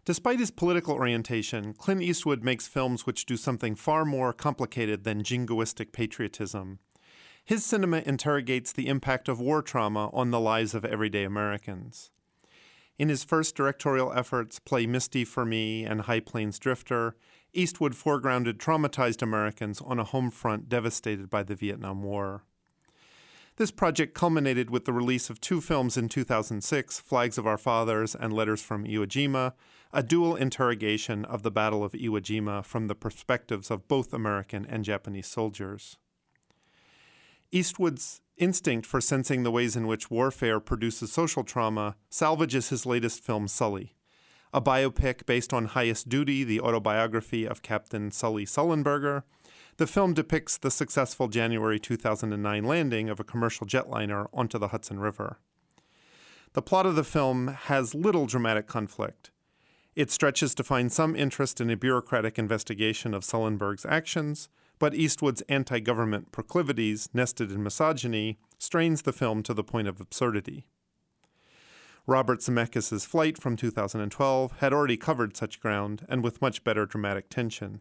Despite his political orientation, Clint Eastwood makes films which do something far more complicated than jingoistic patriotism. His cinema interrogates the impact of war trauma on the lives of everyday Americans. In his first directorial efforts, Play Misty for Me and High Plains Drifter, Eastwood foregrounded traumatized Americans on a home front devastated by the Vietnam War. This project culminated with the release of two films in 2006, Flags of Our Fathers and Letters from Iwo Jima, a dual interrogation of the Battle of Iwo Jima from the perspectives of both American and Japanese soldiers. Eastwood's instinct for sensing the ways in which warfare produces social trauma salvages his latest film, Sully. A biopic based on Highest Duty, the autobiography of Captain Sully Sullenberger, the film depicts the successful January 2009 landing of a commercial jetliner onto the Hudson River. The plot of the film has little dramatic conflict. It stretches to find some interest in a bureaucratic investigation of Sullenberg's actions, but Eastwood's anti-government proclivities, nested in misogyny, strains the film to the point of absurdity. Robert Zemeckis' Flight from 2012 had already covered such ground, and with much better dramatic tension.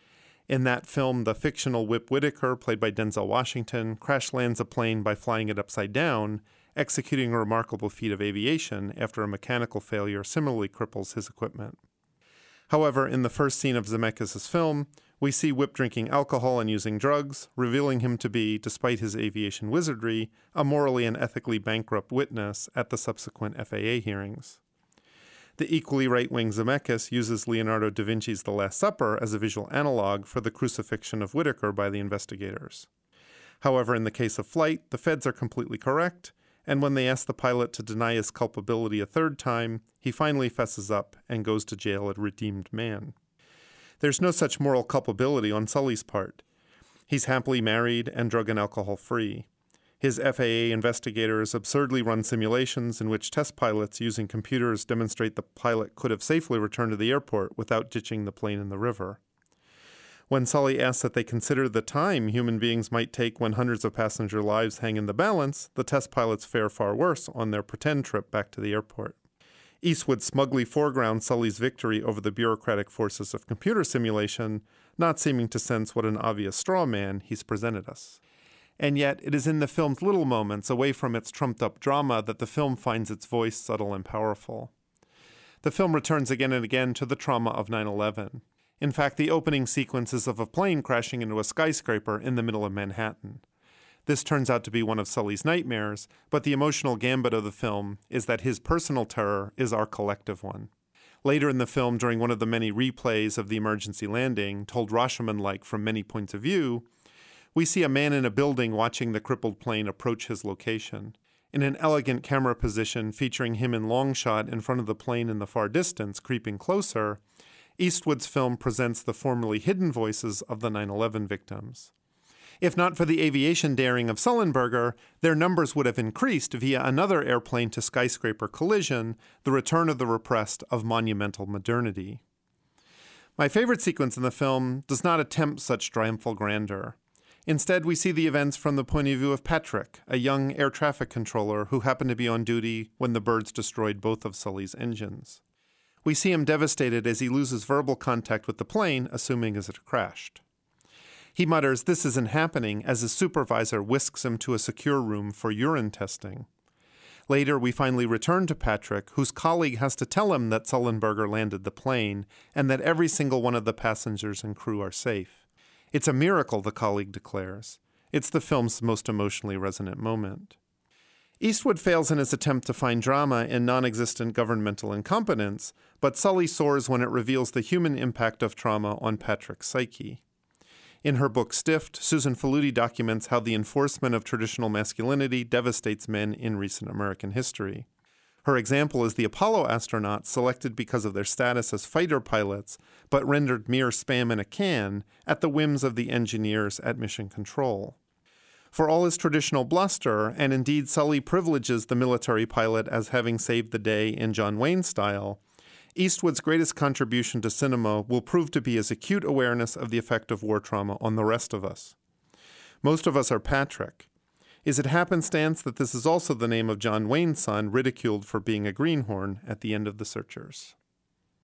In that film, the fictional Whip Whitaker, played by Denzel Washington, crash lands a plane by flying it upside down, executing a remarkable feat of aviation after a mechanical failure similarly cripples his equipment. However, in the first scene of Zemeckis' film, we see Whip drinking alcohol and using drugs, revealing him to be, despite his aviation wizardry, a morally and ethically bankrupt witness at the subsequent FAA hearings. The equally right-wing Zemeckis uses Leonardo da Vinci's The Last Supper as a visual analog for the crucifixion of Whitaker by the investigators. However, in the case of Flight, the feds are completely correct, and when they ask the pilot to deny his culpability a third time, he finally fesses up and goes to jail a redeemed man. There's no such moral culpability on Sully's part. He's happily married and drug and alcohol free. His FAA investigators absurdly run simulations in which test pilots using computers demonstrate the pilot could have safely returned to the airport without ditching the plane in the river. When Sully asks that they consider the time human beings might take when hundreds of passenger lives hang in the balance, the test pilots fare far worse on their pretend trip back to the airport. Eastwood smugly foregrounds Sully's victory over the bureaucratic forces of computer simulation, not seeming to sense what an obvious straw man he's presented us. And yet, it is in the film's little moments, away from its trumped-up drama, that the film finds its voice subtle and powerful. The film returns again and again to the trauma of 9/11. In fact, the opening sequence is of a plane crashing into a skyscraper in the middle of Manhattan. This turns out to be one of Sully's nightmares, but the emotional gambit of the film is that his personal terror is our collective one. Later in the film, during one of the many replays of the emergency landing, told Rashomon-like from many points of view, we see a man in a building watching the crippled plane approach his location. In an elegant camera position featuring him in long shot in front of the plane in the far distance, creeping closer, Eastwood's film presents the formerly hidden voices of the 9/11 victims. If not for the aviation daring of Sullenberger, their numbers would have increased via another airplane-to-skyscraper collision, the return of the repressed of monumental modernity. My favorite sequence in the film does not attempt such triumphal grandeur. Instead, we see the events from the point of view of Patrick, a young air traffic controller who happened to be on duty when the birds destroyed both of Sully's engines. We see him devastated as he loses verbal contact with the plane, assuming as it crashed. He mutters, "This isn't happening," as his supervisor whisks him to a secure room for urine testing. Later, we finally return to Patrick, whose colleague has to tell him that Sullenberger landed the plane and that every single one of the passengers and crew are safe. It's a miracle, the colleague declares. It's the film's most emotionally resonant moment. Eastwood fails in his attempt to find drama in non-existent governmental incompetence, but Sully soars when it reveals the human impact of trauma on Patrick's psyche. In her book Stiffed, Susan Faludi documents how the enforcement of traditional masculinity devastates men in recent American history. Her example is the Apollo astronauts selected because of their status as fighter pilots, but rendered mere spam in a can at the whims of the engineers at Mission Control. For all his traditional bluster, and indeed Sully privileges the military pilot as having saved the day in John Wayne style, Eastwood's greatest contribution to cinema will prove to be his acute awareness of the effect of war trauma on the rest of us. Most of us are Patrick. Is it happenstance that this is also the name of John Wayne's son, ridiculed for being a greenhorn at the end of The Searchers?